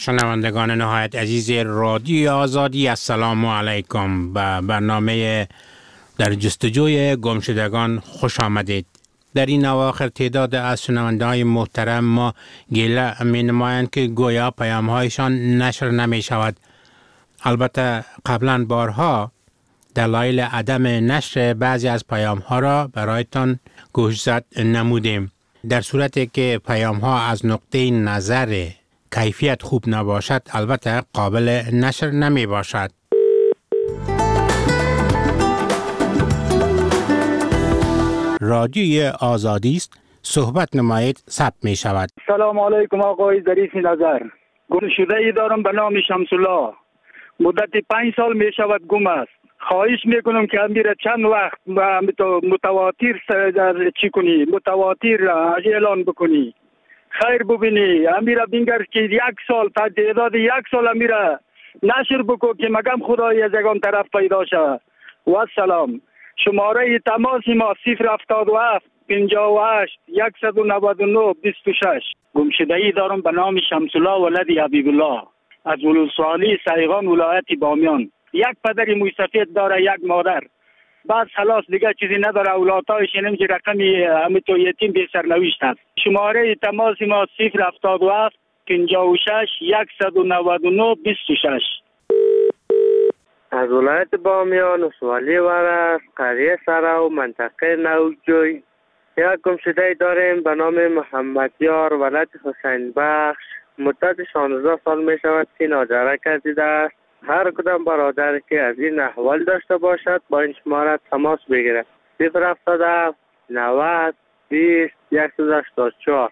شنوندگان نهایت عزیز رادیو آزادی، السلام علیکم. به برنامه در جستجوی گمشدگان خوش آمدید. در این اواخر تعداد از شنونده‌های محترم ما گله می نمایند که گویا پیام‌هایشان نشر نمی شود. البته قبلا بارها دلایل عدم نشر بعضی از پیام‌ها را برایتان گوشزد نمودیم. در صورتی که پیام‌ها از نقطه نظر کیفیت خوب نباشد، البته قابل نشر نمی باشد. رادیوی آزادی است، صحبت نمایید ثبت می شود. سلام علیکم آقای ظریف نظر. گم شده ای دارم به نام شمس الله. مدت 5 سال می شود گم است. خواهش میکنم که امیر چند وقت متواتر چی کنی، متواتر اعلان بکنی. خیر ببینی امیر بینگر که 1 سال تا تعداد 1 سال امیر نشر بکو که مگم خدای از یگان طرف پیدا شود. و سلام. شماره تماس ما 077 58 199 26. گمشده‌ای دارم به نام شمس الله ولد حبیب الله از ولسوالی سیغان ولایت بامیان. 1 پدر موی سفید داره، 1 مادر. بعد خلاص دیگه چیزی نداره. اولادایش نمیشه رقمی تو یتیم به سرنوشت است. شماره تماس ما 077 56 199 26. از ولایت بامیان ولسوالی ورس قریه سرا و منطقه نوجوی یک گمشده داریم به نام محمد یار ولد حسین بخش. مدت 16 سال می شود که ناجرک گردیده است. هر کدام برادر که از این احوال داشته باشد با این شماره تماس بگیرد. 077 90 20 184.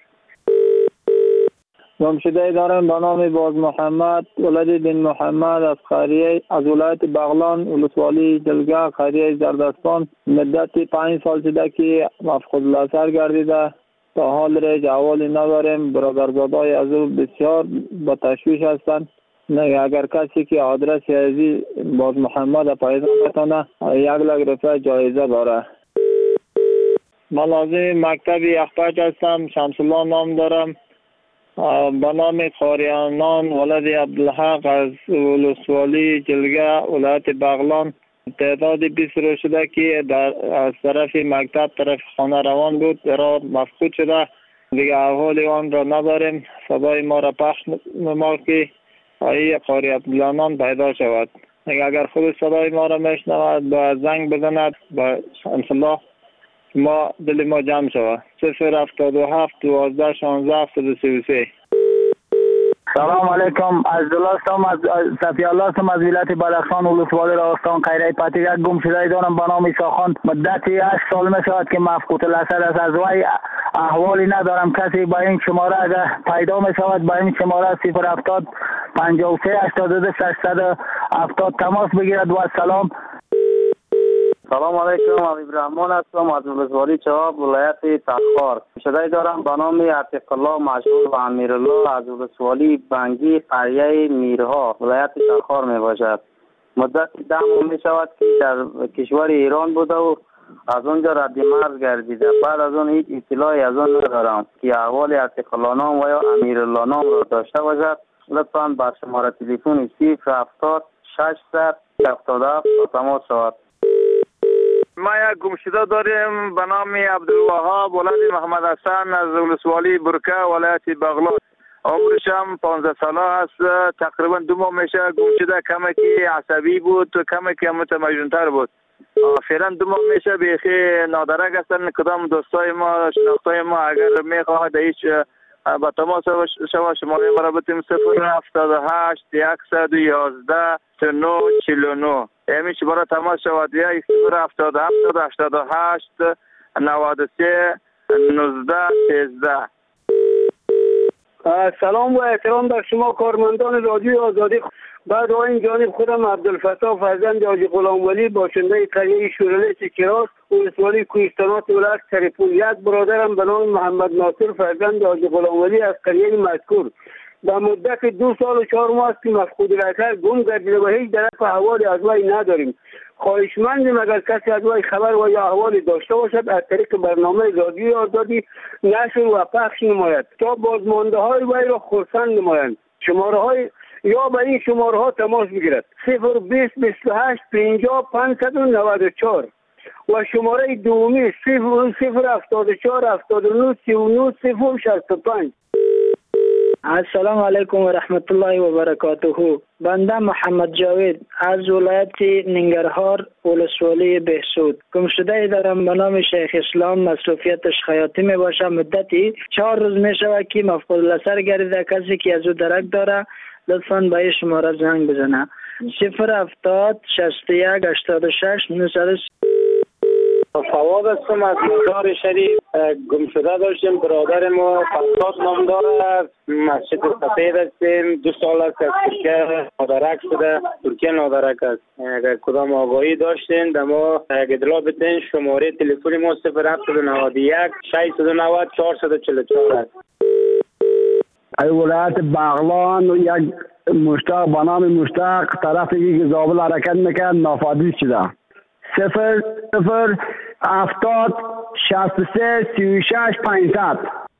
گمشده دارم به نام باز محمد ولد بن محمد از قریه از ولایت بغلان ولسوالی جلگه قریه زردستان. مدت 5 سال شده که مفقود الاثر گردیده. تا حال ریج احوالی نداریم. برادرزادای از او بسیار با تشویش هستند. نه اگر کسی که آدرس ازی باز محمد پیدا بتونه 1 لک روپیه جایزه داره. ملازم مکتب یخپچ هستم. شمس الله نام دارم. به نام قاریانان ولد عبدالحق از ولسوالی جلگه ولایت بغلان. تعداد 20 روز شده که از طرف مکتب طرف خانه روان بود، را مفقود شده. دیگه احوال آن را نداریم. صدای ما را پخش نما که آیه قاری عبدالحنان پیدا شود. اگر خود صدای ما را میشنود با زنگ بزند با شمس الله ما دل ما جمع شود. 077 12 16 133. سلام علیکم. از دلاستم از صفی الله هستم از ولایت بدخشان ولسوالی راستان قیره پتی. یک گمشده دارم به نام عیسی خان. مدت 8 سال می شود که مفقود الاثر است. از وی احوالی ندارم. کسی با این شماره اگر پیدا می شود با این شماره 070 53 82 670 تماس بگیرد. و سلام. سلام علیکم. حبیب رحمان هستم از ولسوالی چواب ولایت تخار. شده دارم به نام عتیق الله مشهور و امیرالله از ولسوالی بنگی قریه میرها ولایت تخار می باشد. مدت 10 ماه می شود که در کشور ایران بوده و از اونجا رد مرز گردیده. بعد از اون هیچ اطلاعی از اون ندارم که احوال عتیق الله نام و یا امیرالله نام را داشته باشد. لطفاً با شماره تلفن 070 600 77 تماس شود. ما یک گمشده داریم به نام عبدالوهاب ولد محمد حسن از ولسوالی برکه ولایت بغلان. عمرش هم 15 ساله است. تقریبا 2 ماه میشه گمشده. کمی که عصبی بود و کمی که متمجن‌تر بود. فعلا 2 ماه میشه بیخی نادرک هستن. کدام دوستای ما شناختای ما اگر میخواهد هیچ با تماس شما شماره ما را بتیم 078 111 3949 همیشه برای تماس شود. یا 077 88 93 19 13. سلام و احترام در شما کارمندان رادیو آزادی. بعد این جانب خودم عبدالفتاح فرزند حاجی غلامولی باشنده قریه شورالی چکراس ولسوالی کوهستانات ولایت سرپول. یک برادرم به نام محمد ناصر فرزند حاجی غلامولی از قریه مذکور به مدت 2 سال و 4 ماه است که مفقود الاثر گم گردیده و هیچ طرف احوال از وی نداریم. خواهشمندیم اگر کسی از وی خبر و یا احوالی داشته باشد از طریق برنامه رادیو آزادی نشر و پخش نماید تا بازمانده های وی را خرسند نمایند. شماره های یا به این شماره ها تماس بگیرد 020 28 50 594 و شماره دومی 074 79 39 065. السلام علیکم و رحمت الله و برکاته. بنده محمد جاوید از ولایت ننگرهار ولسوالی بهسود گمشده دارم به نام شیخ اسلام. مصروفیتش خیاطی می باشه. مدتی 4 روز می شود که مفقود الاثر گردیده. کسی که از او درک داره لطفاً به این شماره زنگ بزنه 070 61 86 900. فواد هستم از مزار شریف. گمشده داشتیم. برادر ما فرزاد نام داره. مسجد سفید هستیم. 2 سال است از ترکیه نادرک شده. ترکیه نادرک است. اگر کدام آگاهی داشتین در ما اطلاع بدین. شماره تلفن ما 0791 690 444 است. ای ولایت بغلان و یک مشتاق به نام مشتاق طرفی که زابل حرکت میکرد نافادی شده. 00 70 63 36 500.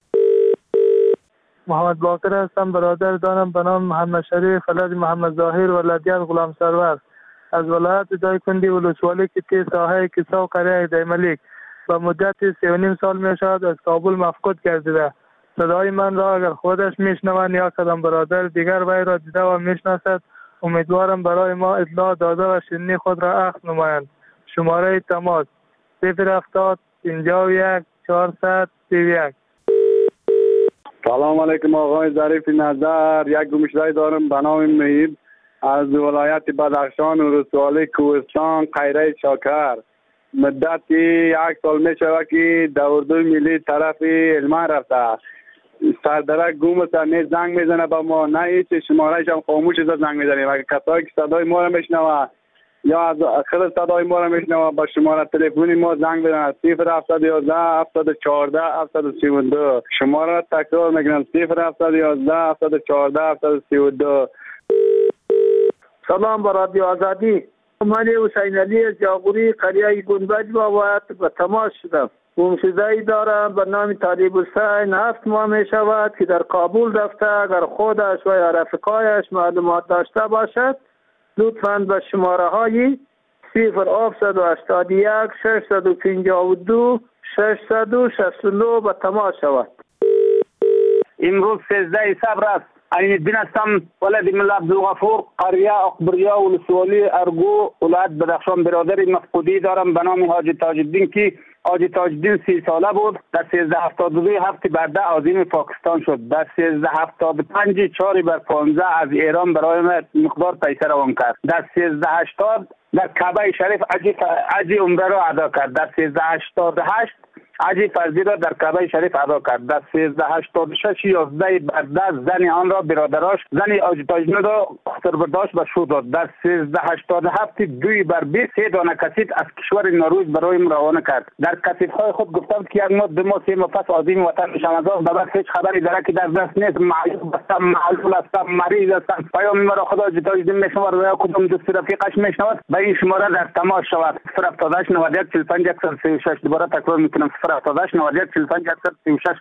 محمد باقر هستم. برادر دارم به نام محمد شریف ولد محمد ظاهر ولدیت غلام سرور از ولایت دایکنډي ولسوالی که ساحه کیسا و قریه دیملیک به مدت 3.5 سال می شود از کابل مفقود گردیده. صدای من را اگر خودش میشنوند یا کدام برادر دیگر وی را دیده و میشناسد امیدوارم برای ما اطلاع داده و شنی خود را اخذ نمایند. شماره تماس 070 51 431. سلام علیکم آقای ظریف نظر. یک گمشده دارم به نام مهیب از ولایت بدخشان ولسوالی کوهستان قیره شاکر. مدتی 1 سال می شود که در اردوی ملی طرف علمان رفته. سردرک گم است. نه زنگ میزنه به ما نه هیچ. شمارهش هم خاموش است. زنگ میزنیم اگر کسایی که صدای ما را میشنوه یا از آخر صدای ما را میشنوه با شماره تلفنی ما زنگ بزنه 0711 714 732. شماره را تکرار میکنم 0711 714 732. سلام به رادیو آزادی. من حسین علی جاغوری قریه گنبد با به تماس شدم. گمشده‌ای دارم به نام طالب حسین. 7 ماه می شود که در کابل رفته. اگر خودش و یا رفقایش معلومات داشته باشد لطفاً به شماره های 0781 652 669 به تماس شود. امروز 13 صبر است. عین الدین هستم ولد ملا عبدالغفور قریه اکبریا ولسوالی ارگو ولایت بدخشان. برادر مفقودی دارم به نام حاجی تاج الدین که حاجی تاج الدین 30 ساله بود. در 1372 هفته برده عظیم پاکستان شد. در 1375 4 بر 15 از ایران برای ما مقدار پیسه روان کرد. در 1380 در کعبه شریف حج عمره را ادا کرد. در 1388 حج فرضی را در کعبه شریف ادا کرد. در 1386 11 برده زن آن را برادراش زن حاجی تاج الدین را خطر برداشت و شو داد. در 1387 2 بر 20 3 دانه کسیت از کشور نروژ برای ما روانه کرد. در کسیت‌های خود گفتند که یک ماه 2 ماه 3 ماه پس عظیم وطن شمازان بعد هیچ خبری داره که در دست نیست. معیوب هستم، معلول هستم، مریض هستم. پیام مرا خدا حاجی تاج الدین میشنود و یا کدام دوست رفیقش میشنود به این شماره در تماس شود 078 91 45 136. دوباره تکرار میکنم 078 91 45 136.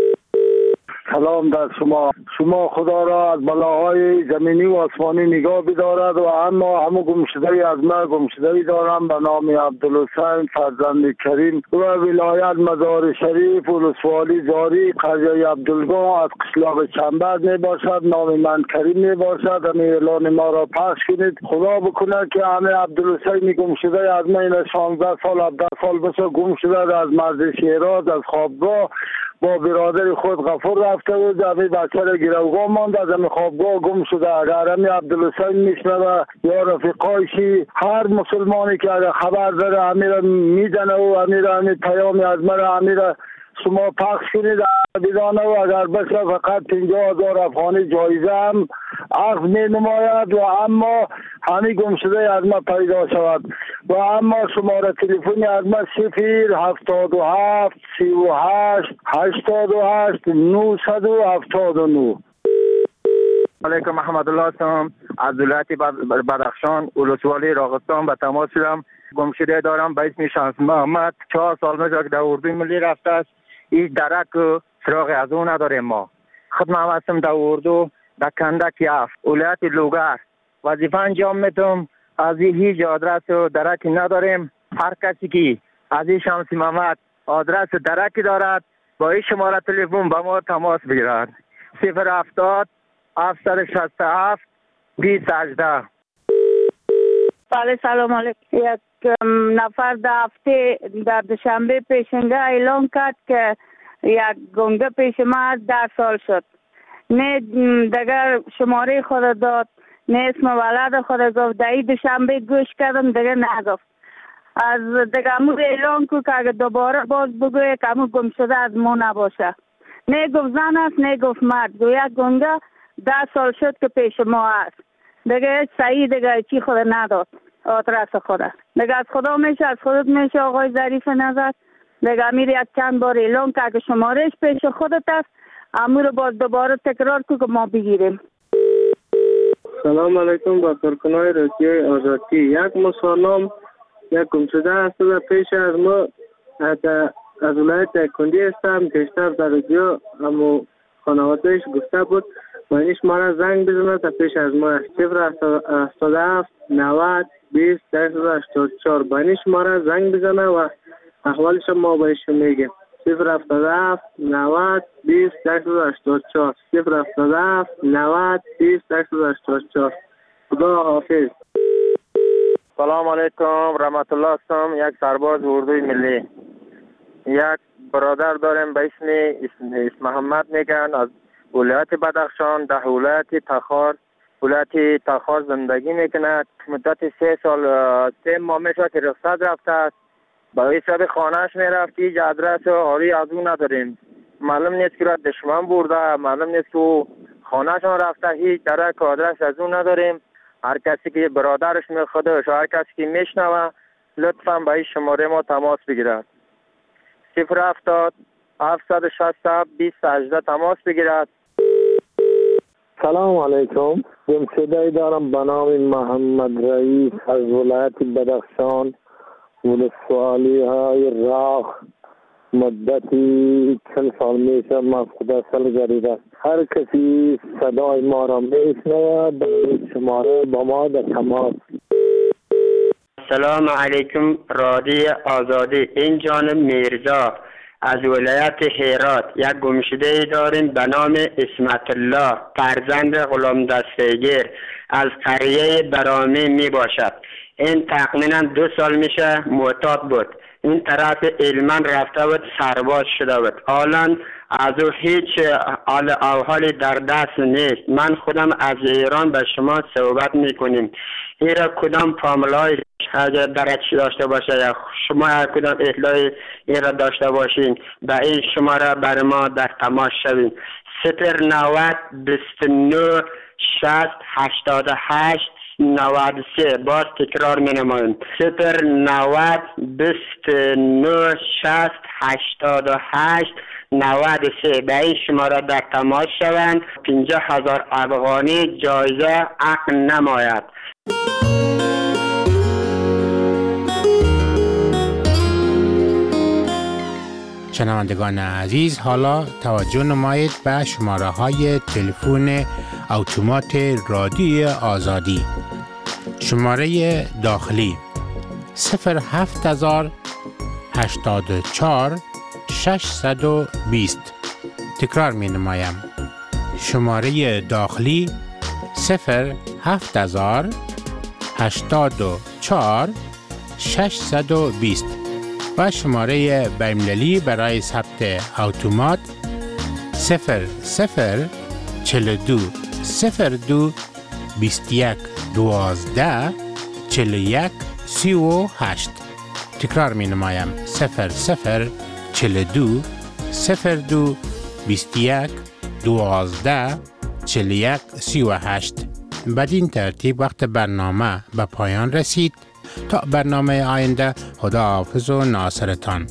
سلام در شما خدا را از بلاهای زمینی و آسمانی نگاه بدارد و اما همون گمشده‌ای از من گمشده‌ای دارم به نام عبدالحسین فرزند کریم و ولایت مزار شریف ولسوالی زاری قریه عبدالگاه از قشلاق چنبر می باشد. نام من کریم می باشد. همین اعلان ما را پخش کنید. خدا بکنه که همه عبدالحسین گمشده از من 16 سال 17 سال بشه گم شده از مرز شیراز از خوابگاه با برادر خود غفور رفته بود. همین بچه را گروگاه مانده از همین خوابگاه گم شده. اگر همین عبدالحسین میشنوه یا رفیقایشی هر مسلمانی که اگر خبر داره همین را میزنه و همین پیامی از مرا همین را شما پخش کنید بدانه و اگر بشه فقط 50,000 افغانی جایزه هم عقد می نماید و اما همین گمشده از ما پیدا شود و اما شماره تلفنی از ما 077 38 88 979. علیکم محمد الله هستم از ولایت بدخشان ولسوالی راغستان به تماس شدم. گمشده دارم به اسم شمس محمد 4 سال میشه که در اردوی ملی رفته است. هیچ درک سراغ از او نداریم. ما خودم هم هستم در اردو در کندک یافت ولایت لوگر وظیفه انجام میدم. از هیچ آدرس و درکی نداریم. هر کسی که از شمس محمد آدرس درکی دارد با این شماره تلفن با ما تماس بگیرد. 070 767 2018. بله سلام علیکم. یک نفر در هفته در دوشنبه پیشنگاه اعلام کرد که یک گنگه پیش ما 10 سال شد. نه دیگر شماره خود داد، نه اسم ولد خود گفت. در این دوشنبه گوش کردم دیگر نگفت. از دیگر امور اعلام کرد که اگر دوباره باز بگویه که امور گم شده از ما نباشه. نه گفت زن است نه گفت مرد. یک گنگه 10 سال شد که پیش ما است. دیگه صحیح دیگه چی خود نداد آدرس خود. دیگه از خدا میشه، از خودت میشه آقای ظریف نظر. دیگه امیر یک چند بار اعلام کرد که شمارش پیش خودت است. امور باز دوباره تکرار که ما بگیریم. سلام علیکم با کارکنای رادیوی آزادی. یک مسانام یک گمشده است در پیش از ما از ولایت کندی هستم. پیشتر در رادیو اما خانوادهش گفته بود منیش ما را زنگ بزنه تا پیش از ما 077 90 20 84 بانیش ما را زنگ بزنه و احوالش ما بهشون میگه. 077 90 20 84 077 90 20 84. خدا حافظ. سلام علیکم رحمت الله هستم. یک سرباز اردوی ملی. یک برادر داریم به اسم محمد میگن از ولایت بدخشان در ولایت تخار. ولایت تخار زندگی میکنه. مدت 3 ماه میشه که رخصت رفته است. با حساب خانهش میرفت. هیچ آدرس آری از اون نداریم. معلوم نیست که را دشمن برده، معلوم نیست که خانهشان رفته. هیچ درک آدرس از اون نداریم. هر کسی که برادرش میخوادش و هر کسی که میشنوه لطفا با این شماره ما تماس بگیرد. 070 767 2018 تماس بگیرد. سلام علیکم. گمشده دارم به نام محمد رئیس از ولایت بدخشان. ولسوالی های راخ مدتی 40 سال میشه مفقود سالگرد. هر کسی صدای ما را میشنوه به این شماره با ما در تماس. سلام علیکم رادیو آزادی. این جانب میرزا از ولایت هرات. یک گمشده داریم به نام اسمت الله فرزند غلام دستگیر از قریه برامی می باشد. این تقریبا 2 سال میشه معتاد بود. این طرف علمان رفته بود سرباز شده بود. حالا از او هیچ حالی در دست نیست. من خودم از ایران به شما صحبت میکنیم. این را کدام فامیلای اگر درچ داشته باشه یا شما کدام اطلاعی این را داشته باشین به این شماره بر ما در تماس شوین. 090 29 60 88 93. باز تکرار می نماییم. 090 29 60 88 93. به این شماره در تماس شوند. 50,000 افغانی جایزه عقل نماید. شنوندگان عزیز، حالا توجه نمایید به شماره های تلفن اتومات رادیو آزادی. شماره داخلی 07000 84 620. تکرار می نمایم. شماره داخلی 07000 84 620 و شماره بین‌المللی برای ثبت اتومات 0042 02 21 12 41 38. تکرار می نمایم. 0042 02 21 12 41 38. بدین ترتیب وقت برنامه به پایان رسید. تا برنامه آینده، خدا حافظ و ناصرتان.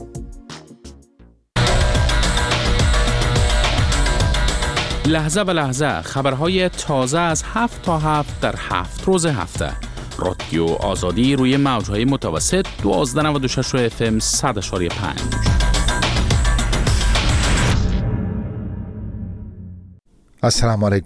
لحظه به لحظه خبرهای تازه از 7 تا 7 در 7 روز هفته. رادیو آزادی روی موجهای متوسط 1296 FM 100.5. السلام علیکم.